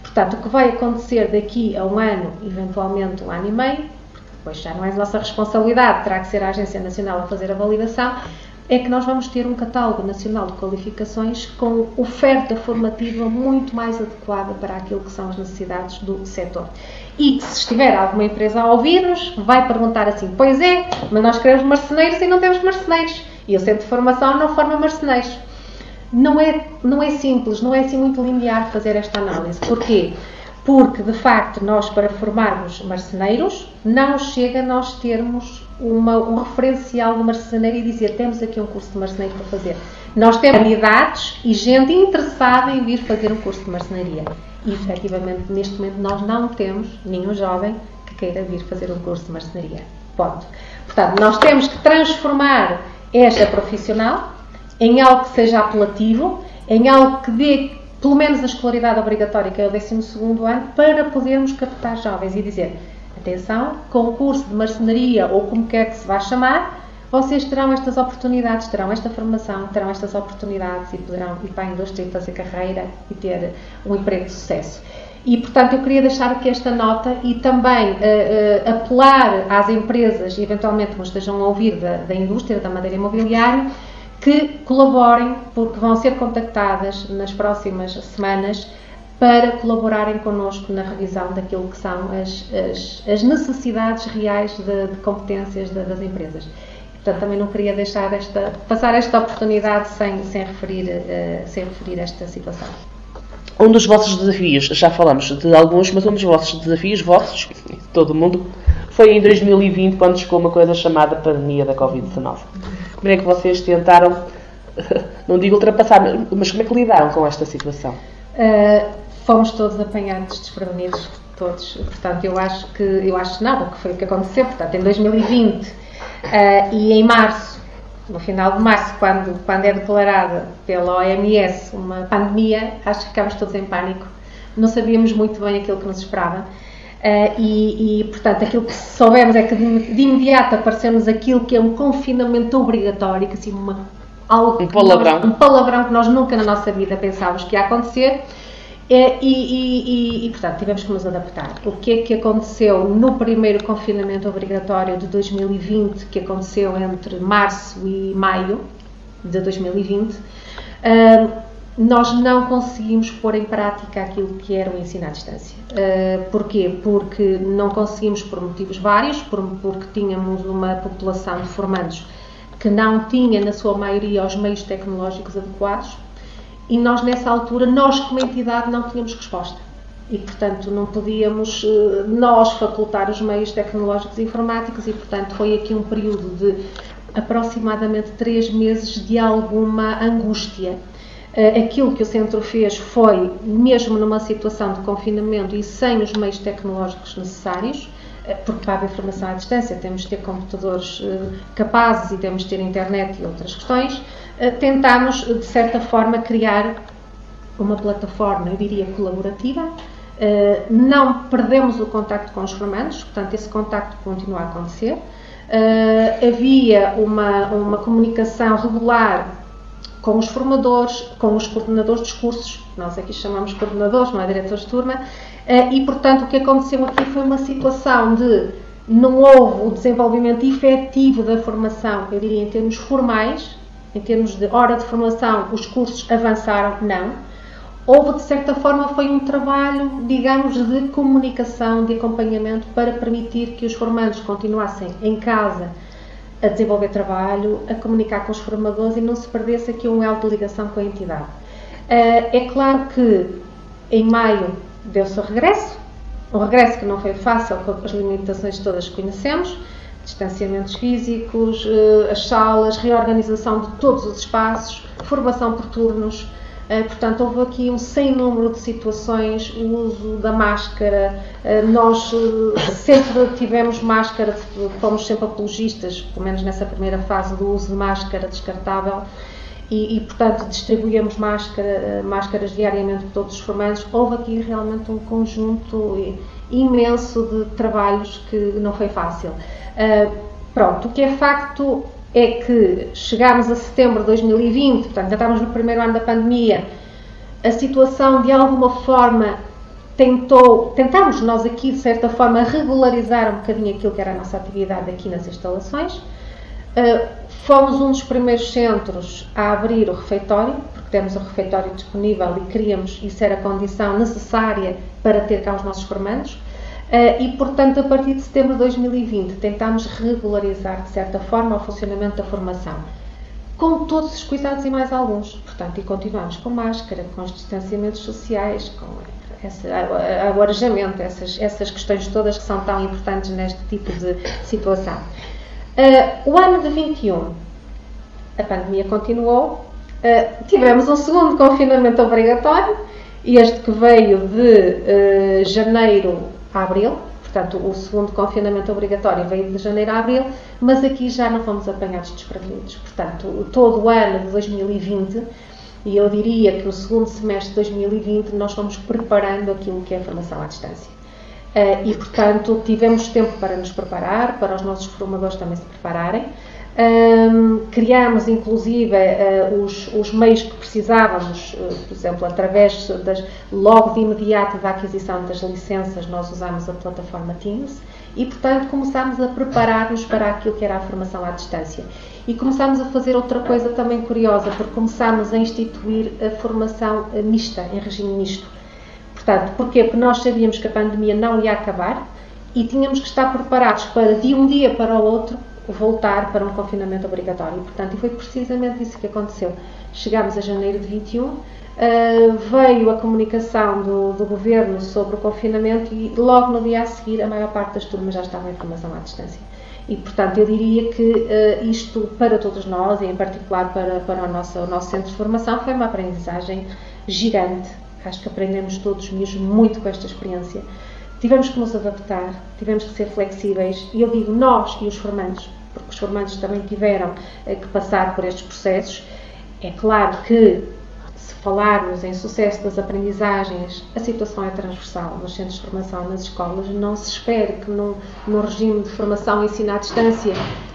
Portanto, o que vai acontecer daqui a um ano, eventualmente um ano e meio, porque depois já não é nossa responsabilidade, terá que ser a Agência Nacional a fazer a validação, é que nós vamos ter um catálogo nacional de qualificações com oferta formativa muito mais adequada para aquilo que são as necessidades do setor. E se estiver alguma empresa a ouvir-nos, vai perguntar assim, pois é, mas nós queremos marceneiros e não temos marceneiros. E o Centro de Formação não forma marceneiros. Não é simples, não é assim muito linear fazer esta análise. Porquê? Porque, de facto, nós para formarmos marceneiros, não chega a nós termos um referencial de marceneiro e dizer temos aqui um curso de marceneiro para fazer. Nós temos candidatos e gente interessada em vir fazer um curso de marcenaria. E, efetivamente, neste momento, nós não temos nenhum jovem que queira vir fazer um curso de marcenaria. Ponto. Portanto, nós temos que transformar esta profissional em algo que seja apelativo, em algo que dê, pelo menos, a escolaridade obrigatória, que é o 12º ano, para podermos captar jovens e dizer, atenção, com o curso de marcenaria, ou como quer que se vá chamar, vocês terão estas oportunidades, terão esta formação, terão estas oportunidades e poderão ir para a indústria e fazer carreira e ter um emprego de sucesso. E, portanto, eu queria deixar aqui esta nota e também apelar às empresas, e eventualmente nos estejam a ouvir da indústria, da madeira imobiliária, que colaborem, porque vão ser contactadas nas próximas semanas para colaborarem connosco na revisão daquilo que são as necessidades reais de competências das empresas. Portanto, também não queria deixar passar esta oportunidade sem referir esta situação. Um dos vossos desafios, já falamos de alguns, mas um dos vossos desafios, de todo o mundo, foi em 2020, quando chegou uma coisa chamada pandemia da Covid-19. Como é que vocês tentaram, não digo ultrapassar, mas como é que lidaram com esta situação? Fomos todos apanhados desprevenidos, todos. Portanto, eu acho que não, o que foi o que aconteceu. Portanto, em 2020 e em março, no final de março, quando é declarada pela OMS uma pandemia, acho que ficámos todos em pânico. Não sabíamos muito bem aquilo que nos esperava. Portanto, aquilo que soubemos é que de imediato apareceu-nos aquilo que é um confinamento obrigatório, que assim, um palavrão que nós nunca na nossa vida pensávamos que ia acontecer. Portanto, tivemos que nos adaptar. O que é que aconteceu no primeiro confinamento obrigatório de 2020, que aconteceu entre março e maio de 2020, nós não conseguimos pôr em prática aquilo que era o ensino à distância. Porquê? Porque não conseguimos por motivos vários, porque tínhamos uma população de formandos que não tinha, na sua maioria, os meios tecnológicos adequados. E nós, nessa altura, como entidade, não tínhamos resposta. E, portanto, não podíamos nós facultar os meios tecnológicos e informáticos e, portanto, foi aqui um período de aproximadamente 3 meses de alguma angústia. Aquilo que o centro fez foi, mesmo numa situação de confinamento e sem os meios tecnológicos necessários, porque para haver formação à distância temos de ter computadores capazes e temos de ter internet e outras questões, tentámos, de certa forma, criar uma plataforma, eu diria, colaborativa. Não perdemos o contacto com os formandos, portanto, esse contacto continua a acontecer. Havia uma comunicação regular com os formadores, com os coordenadores dos cursos, nós aqui chamamos coordenadores, não é diretores de turma, e, portanto, o que aconteceu aqui foi uma situação de não houve o desenvolvimento efetivo da formação, eu diria, em termos formais, em termos de hora de formação, os cursos avançaram, não. Houve, de certa forma, foi um trabalho, digamos, de comunicação, de acompanhamento, para permitir que os formandos continuassem em casa a desenvolver trabalho, a comunicar com os formadores e não se perdesse aqui um elo de ligação com a entidade. É claro que em maio deu-se o regresso que não foi fácil com as limitações todas que conhecemos, distanciamentos físicos, as salas, reorganização de todos os espaços, formação por turnos. Portanto, houve aqui um sem número de situações, o uso da máscara, nós sempre tivemos máscara, fomos sempre apologistas, pelo menos nessa primeira fase, do uso de máscara descartável e portanto, distribuíamos máscaras diariamente para todos os formandos. Houve aqui realmente um conjunto imenso de trabalhos que não foi fácil. Pronto, o que é facto é que chegámos a setembro de 2020, portanto já estávamos no primeiro ano da pandemia, a situação de alguma forma tentámos nós aqui, de certa forma, regularizar um bocadinho aquilo que era a nossa atividade aqui nas instalações. Fomos um dos primeiros centros a abrir o refeitório, porque temos o refeitório disponível e queríamos, isso era a condição necessária para ter cá os nossos formandos. E, portanto, a partir de setembro de 2020, tentámos regularizar, de certa forma, o funcionamento da formação, com todos os cuidados e mais alguns. Portanto, e continuamos com máscara, com os distanciamentos sociais, com o arejamento, essas questões todas que são tão importantes neste tipo de situação. O ano de 21, a pandemia continuou, tivemos um segundo confinamento obrigatório, este que veio de janeiro a abril, portanto o segundo confinamento obrigatório veio de janeiro a abril, mas aqui já não fomos apanhados desprevenidos. Portanto, todo o ano de 2020, e eu diria que no segundo semestre de 2020 nós fomos preparando aquilo que é a formação à distância. E, portanto, tivemos tempo para nos preparar, para os nossos formadores também se prepararem. Criámos, inclusive, os meios que precisávamos, por exemplo, através logo de imediato da aquisição das licenças, nós usámos a plataforma Teams e, portanto, começámos a preparar-nos para aquilo que era a formação à distância. E começámos a fazer outra coisa também curiosa, porque começámos a instituir a formação mista, em regime misto. Portanto, porquê? Porque nós sabíamos que a pandemia não ia acabar e tínhamos que estar preparados para, de um dia para o outro, voltar para um confinamento obrigatório. E, portanto, foi precisamente isso que aconteceu. Chegámos a janeiro de 21, veio a comunicação do Governo sobre o confinamento e logo no dia a seguir a maior parte das turmas já estavam em formação à distância. E, portanto, eu diria que isto, para todos nós, e em particular para o nosso centro de formação, foi uma aprendizagem gigante. Acho que aprendemos todos mesmo muito com esta experiência. Tivemos que nos adaptar, tivemos que ser flexíveis, e eu digo nós e os formandos, porque os formandos também tiveram que passar por estes processos. É claro que, se falarmos em sucesso das aprendizagens, a situação é transversal nos centros de formação, nas escolas. Não se espera que num regime de formação e ensino à distância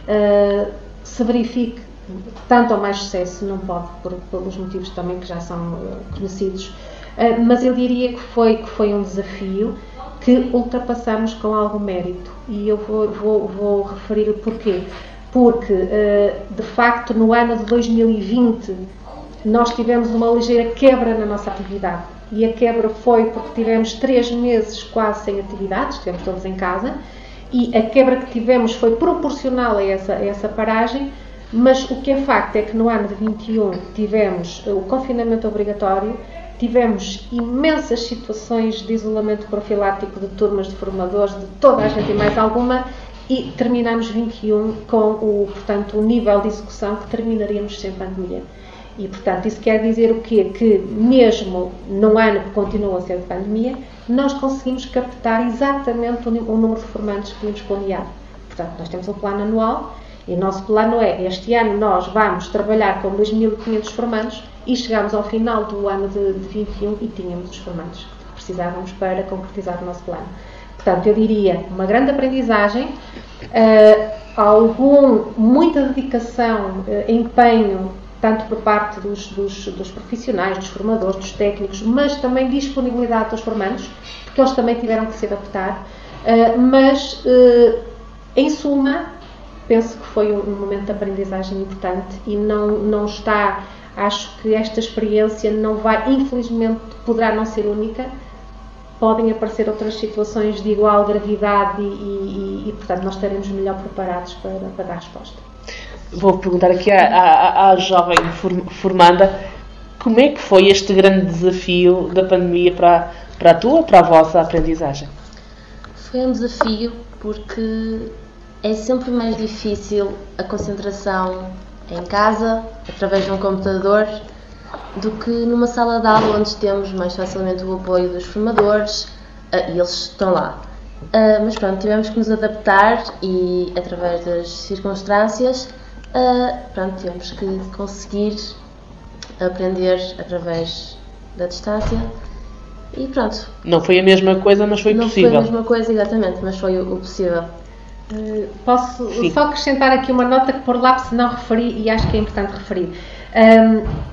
se verifique tanto ou mais sucesso, não pode, pelos motivos também que já são conhecidos. Mas eu diria que foi um desafio que ultrapassamos com algum mérito, e eu vou referir o porquê. Porque, de facto, no ano de 2020, nós tivemos uma ligeira quebra na nossa atividade, e a quebra foi porque tivemos 3 meses quase sem atividades, estivemos todos em casa, e a quebra que tivemos foi proporcional a essa paragem. Mas o que é facto é que no ano de 21 tivemos o confinamento obrigatório, tivemos imensas situações de isolamento profilático de turmas de formadores, de toda a gente e mais alguma, e terminamos 21 com portanto, o nível de execução que terminaríamos sem pandemia. E, portanto, isso quer dizer o quê? Que mesmo num ano que continua a ser de pandemia, nós conseguimos captar exatamente o número de formandos que tínhamos planeado. Portanto, nós temos um plano anual, e o nosso plano é, este ano nós vamos trabalhar com 2.500 formandos, e chegámos ao final do ano de 21 e tínhamos os formandos que precisávamos para concretizar o nosso plano. Portanto, eu diria, uma grande aprendizagem, muita dedicação, empenho, tanto por parte dos profissionais, dos formadores, dos técnicos, mas também disponibilidade dos formandos, porque eles também tiveram que se adaptar, mas, em suma, penso que foi um momento de aprendizagem importante e não está, acho que esta experiência não vai, infelizmente, poderá não ser única, podem aparecer outras situações de igual gravidade e portanto, nós estaremos melhor preparados para dar resposta. Vou perguntar aqui à jovem formanda, como é que foi este grande desafio da pandemia para a vossa aprendizagem? Foi um desafio porque é sempre mais difícil a concentração em casa, através de um computador, do que numa sala de aula onde temos mais facilmente o apoio dos formadores e eles estão lá. Mas pronto, tivemos que nos adaptar e, através das circunstâncias, tivemos que conseguir aprender através da distância e pronto. Não foi a mesma coisa, mas foi possível. Não foi a mesma coisa, exatamente, mas foi o possível. Posso só acrescentar aqui uma nota que por lápis não referi e acho que é importante referir.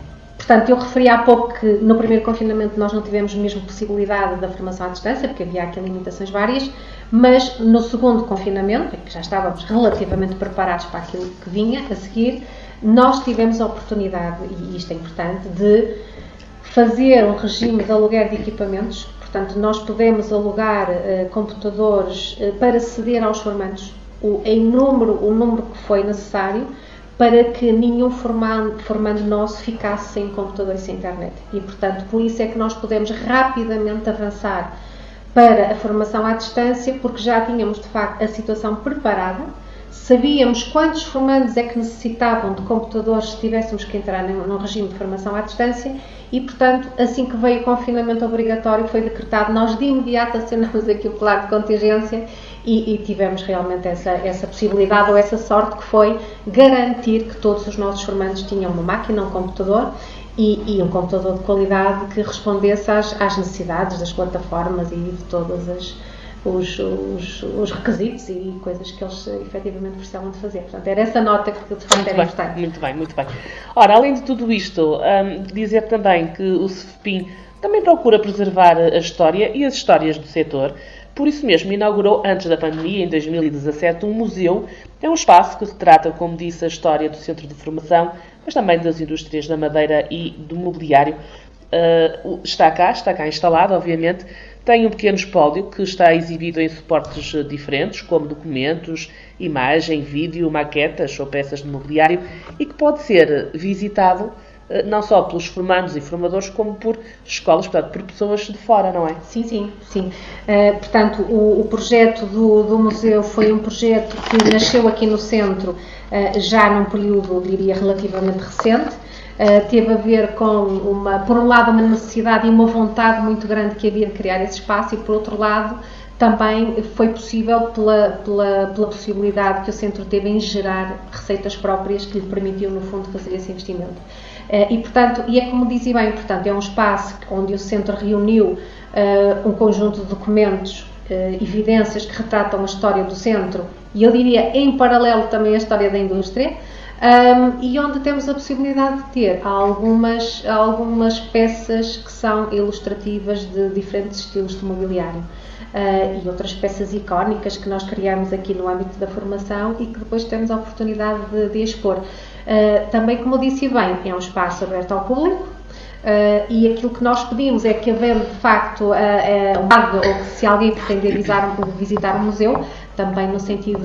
Portanto, eu referi há pouco que no primeiro confinamento nós não tivemos mesmo possibilidade da formação à distância, porque havia aqui limitações várias, mas no segundo confinamento, que já estávamos relativamente preparados para aquilo que vinha a seguir, nós tivemos a oportunidade, e isto é importante, de fazer um regime de aluguer de equipamentos. Portanto, nós podemos alugar computadores para ceder aos formandos o número que foi necessário para que nenhum formando nosso ficasse sem computador e sem internet. E, portanto, por isso é que nós podemos rapidamente avançar para a formação à distância, porque já tínhamos, de facto, a situação preparada, sabíamos quantos formandos é que necessitavam de computadores se tivéssemos que entrar num regime de formação à distância e, portanto, assim que veio o confinamento obrigatório, foi decretado, nós de imediato acionamos aqui o plano de contingência e tivemos realmente essa possibilidade ou essa sorte que foi garantir que todos os nossos formandos tinham uma máquina, um computador e um computador de qualidade que respondesse às necessidades das plataformas e de todos os requisitos e coisas que eles efetivamente precisavam de fazer. Portanto, era essa nota que de facto era importante. Muito bem, muito bem. Ora, além de tudo isto, dizer também que o CFPIM também procura preservar a história e as histórias do setor. Por isso mesmo, inaugurou, antes da pandemia, em 2017, um museu. É um espaço que retrata, como disse, a história do Centro de Formação, mas também das indústrias da madeira e do mobiliário. Está cá instalado, obviamente. Tem um pequeno espólio que está exibido em suportes diferentes, como documentos, imagem, vídeo, maquetas ou peças de mobiliário, e que pode ser visitado não só pelos formandos e formadores, como por escolas, portanto, por pessoas de fora, não é? Sim. Portanto, o projeto do museu foi um projeto que nasceu aqui no centro já num período, diria, relativamente recente. Teve a ver com, por um lado, uma necessidade e uma vontade muito grande que havia de criar esse espaço e, por outro lado, também foi possível pela possibilidade que o centro teve em gerar receitas próprias que lhe permitiam, no fundo, fazer esse investimento. E, portanto, é como dizia bem, portanto, é um espaço onde o centro reuniu um conjunto de documentos, evidências que retratam a história do centro e, eu diria, em paralelo também a história da indústria, e onde temos a possibilidade de ter algumas peças que são ilustrativas de diferentes estilos de mobiliário. E outras peças icónicas que nós criamos aqui no âmbito da formação e que depois temos a oportunidade de expor. Também, como eu disse bem, é um espaço aberto ao público e aquilo que nós pedimos é que, havendo de facto ou que se alguém pretender visitar o museu, também no sentido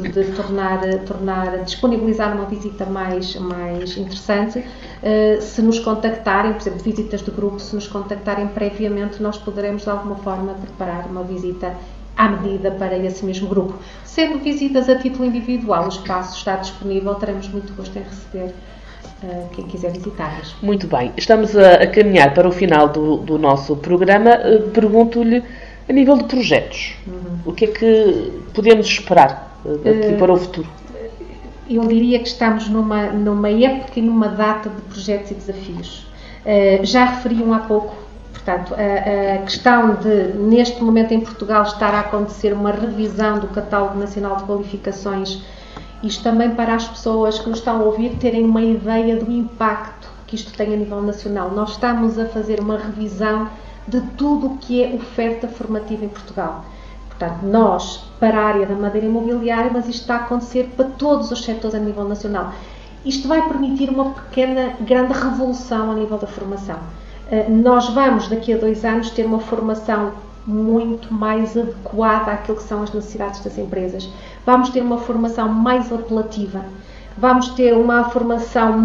de disponibilizar uma visita mais interessante, se nos contactarem, por exemplo, visitas de grupo, se nos contactarem previamente, nós poderemos de alguma forma preparar uma visita à medida para esse mesmo grupo. Sendo visitas a título individual, o espaço está disponível, teremos muito gosto em receber quem quiser visitar-nos. Muito bem, estamos a caminhar para o final do nosso programa. Pergunto-lhe, a nível de projetos, o que é que podemos esperar aqui para o futuro? Eu diria que estamos numa época e numa data de projetos e desafios. Já referiam há pouco, portanto, a questão de, neste momento em Portugal, estar a acontecer uma revisão do Catálogo Nacional de Qualificações, isto também para as pessoas que nos estão a ouvir terem uma ideia do impacto que isto tem a nível nacional. Nós estamos a fazer uma revisão de tudo o que é oferta formativa em Portugal. Portanto, nós, para a área da madeira imobiliária, mas isto está a acontecer para todos os setores a nível nacional. Isto vai permitir uma grande revolução a nível da formação. Nós vamos, daqui a 2 anos, ter uma formação muito mais adequada àquilo que são as necessidades das empresas. Vamos ter uma formação mais apelativa. Vamos ter uma formação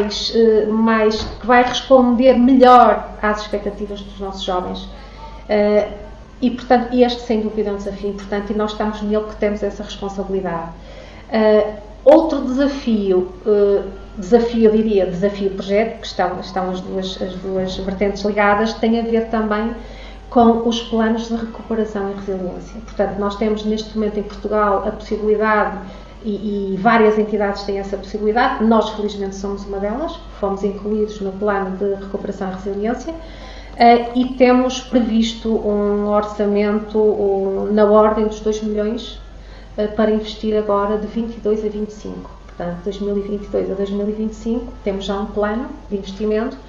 que vai responder melhor às expectativas dos nossos jovens. E, portanto, este, sem dúvida, é um desafio importante e nós estamos nele porque temos essa responsabilidade. Outro desafio, eu diria, desafio projeto, que estão as duas vertentes ligadas, tem a ver também com os planos de recuperação e resiliência. Portanto, nós temos neste momento em Portugal a possibilidade, e várias entidades têm essa possibilidade, nós felizmente somos uma delas, fomos incluídos no plano de recuperação e resiliência, e temos previsto um orçamento na ordem dos 2 milhões para investir agora de 22 a 25. Portanto, 2022 a 2025 temos já um plano de investimento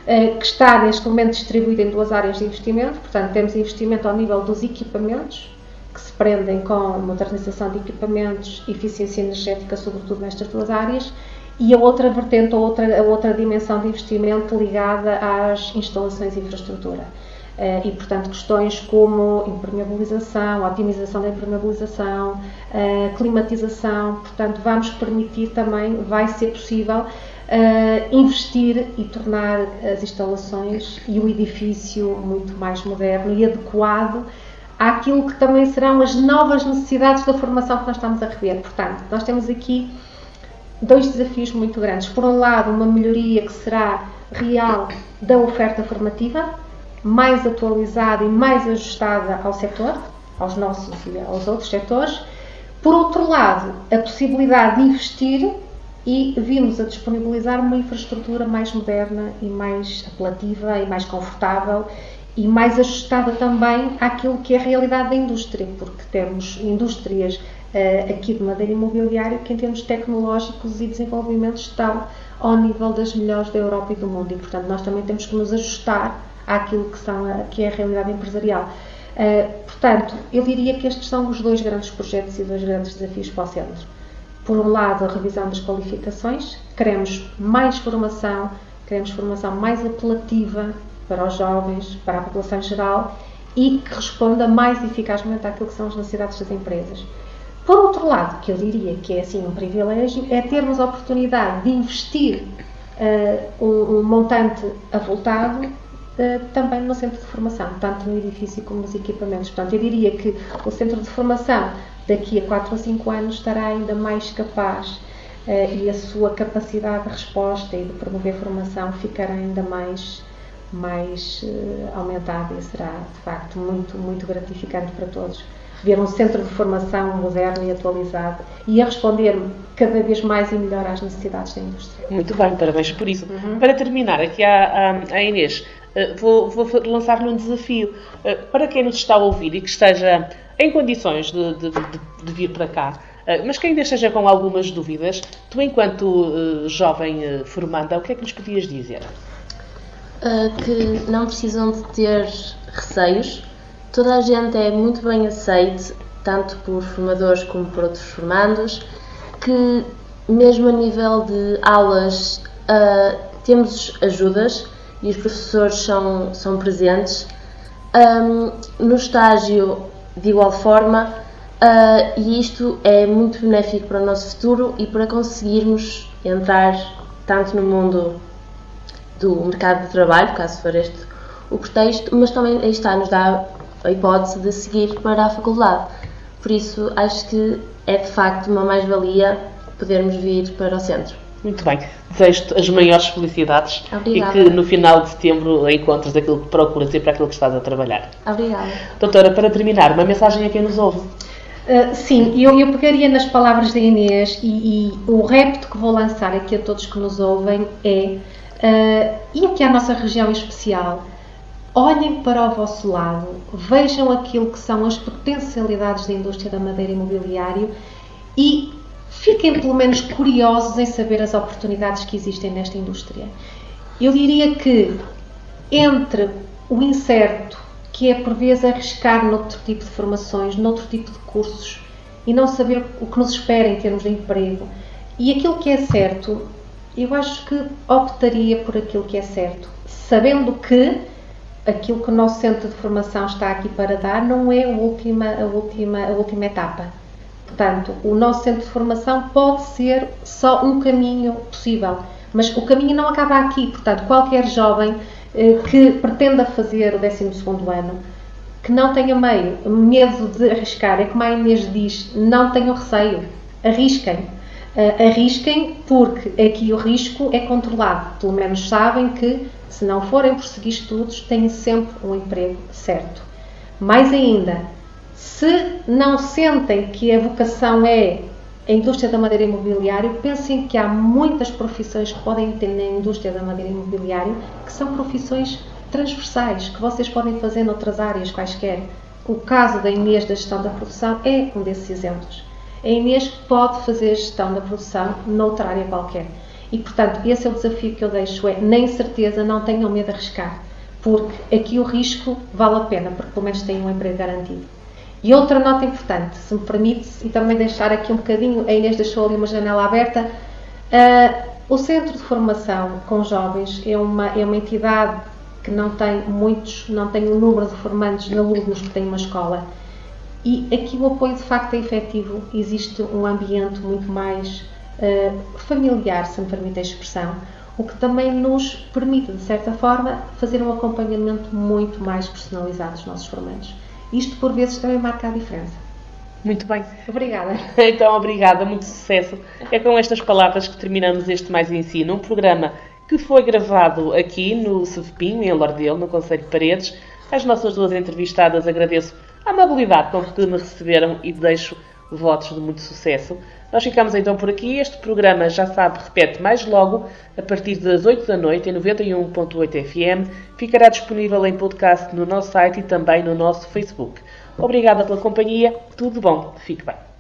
que está neste momento distribuído em duas áreas de investimento. Portanto, temos investimento ao nível dos equipamentos, que se prendem com modernização de equipamentos, eficiência energética, sobretudo nestas duas áreas, e a outra vertente, a outra dimensão de investimento ligada às instalações de infraestrutura. E, portanto, questões como impermeabilização, otimização da impermeabilização, climatização. Portanto, vamos permitir também, vai ser possível investir e tornar as instalações e o edifício muito mais moderno e adequado àquilo que também serão as novas necessidades da formação que nós estamos a rever. Portanto, nós temos aqui dois desafios muito grandes. Por um lado, uma melhoria que será real da oferta formativa, mais atualizada e mais ajustada ao setor, aos nossos e aos outros setores. Por outro lado, a possibilidade de investir e vimos a disponibilizar uma infraestrutura mais moderna e mais apelativa e mais confortável e mais ajustada também àquilo que é a realidade da indústria, porque temos indústrias aqui de madeira imobiliária que em termos tecnológicos e desenvolvimento estão ao nível das melhores da Europa e do mundo e, portanto, nós também temos que nos ajustar àquilo que é a realidade empresarial. Portanto, eu diria que estes são os dois grandes projetos e dois grandes desafios para o centro. Por um lado, a revisão das qualificações, queremos mais formação, queremos formação mais apelativa para os jovens, para a população em geral e que responda mais eficazmente àquilo que são as necessidades das empresas. Por outro lado, que eu diria que é assim um privilégio, é termos a oportunidade de investir um montante avultado também no centro de formação, tanto no edifício como nos equipamentos. Portanto, eu diria que o centro de formação daqui a 4 ou 5 anos estará ainda mais capaz e a sua capacidade de resposta e de promover formação ficará ainda mais aumentada e será, de facto, muito, muito gratificante para todos ver um centro de formação moderno e atualizado e a responder cada vez mais e melhor às necessidades da indústria. Muito bem, parabéns por isso. Para terminar, aqui à Inês, vou lançar-lhe um desafio. Para quem nos está a ouvir e que esteja em condições de vir para cá, mas que ainda esteja com algumas dúvidas, tu, enquanto jovem formanda, o que é que lhes podias dizer? Que não precisam de ter receios. Toda a gente é muito bem aceite, tanto por formadores como por outros formandos, que mesmo a nível de aulas temos ajudas e os professores são presentes. No estágio, de igual forma, e isto é muito benéfico para o nosso futuro e para conseguirmos entrar tanto no mundo do mercado de trabalho, caso for este o pretexto, mas também aí está, nos dá a hipótese de seguir para a faculdade. Por isso, acho que é de facto uma mais-valia podermos vir para o centro. Muito bem. Desejo-te as maiores felicidades. Obrigada. E que no final de setembro encontres aquilo que procuras e para aquilo que estás a trabalhar. Obrigada. Doutora, para terminar, uma mensagem a quem nos ouve. Sim, eu pegaria nas palavras da Inês e o repto que vou lançar aqui a todos que nos ouvem é, e aqui à nossa região em especial, olhem para o vosso lado, vejam aquilo que são as potencialidades da indústria da madeira imobiliário e fiquem pelo menos curiosos em saber as oportunidades que existem nesta indústria. Eu diria que entre o incerto, que é por vezes arriscar noutro tipo de formações, noutro tipo de cursos e não saber o que nos espera em termos de emprego, e aquilo que é certo, eu acho que optaria por aquilo que é certo, sabendo que aquilo que o nosso centro de formação está aqui para dar não é a última etapa. Portanto, o nosso centro de formação pode ser só um caminho possível, mas o caminho não acaba aqui. Portanto, qualquer jovem que pretenda fazer o 12º ano, que não tenha medo de arriscar, é como a Inês diz, não tenham receio, arrisquem. Arrisquem porque aqui o risco é controlado, pelo menos sabem que se não forem prosseguir estudos têm sempre um emprego certo. Mais ainda, se não sentem que a vocação é a indústria da madeira imobiliária, pensem que há muitas profissões que podem ter na indústria da madeira imobiliária que são profissões transversais, que vocês podem fazer noutras áreas quaisquer. O caso da Inês da gestão da produção é um desses exemplos. A Inês pode fazer gestão da produção noutra área qualquer. E, portanto, esse é o desafio que eu deixo, na incerteza, não tenham medo de arriscar, porque aqui o risco vale a pena, porque pelo menos têm um emprego garantido. E outra nota importante, se me permite, e também deixar aqui um bocadinho, a Inês deixou ali uma janela aberta, o Centro de Formação com Jovens é uma entidade que não tem um número de formandos de alunos que tem uma escola. E aqui o apoio de facto é efetivo, existe um ambiente muito mais familiar, se me permite a expressão, o que também nos permite, de certa forma, fazer um acompanhamento muito mais personalizado dos nossos formandos. Isto, por vezes, também marca a diferença. Muito bem. Obrigada. Então, obrigada, muito sucesso. É com estas palavras que terminamos este Mais Ensino, um programa que foi gravado aqui no CFPIM, em Lardelo, no Concelho de Paredes. Às nossas duas entrevistadas agradeço a amabilidade com que me receberam e deixo votos de muito sucesso. Nós ficamos então por aqui. Este programa, já sabe, repete mais logo, a partir das 8 da noite, em 91.8 FM. Ficará disponível em podcast no nosso site e também no nosso Facebook. Obrigada pela companhia. Tudo bom. Fique bem.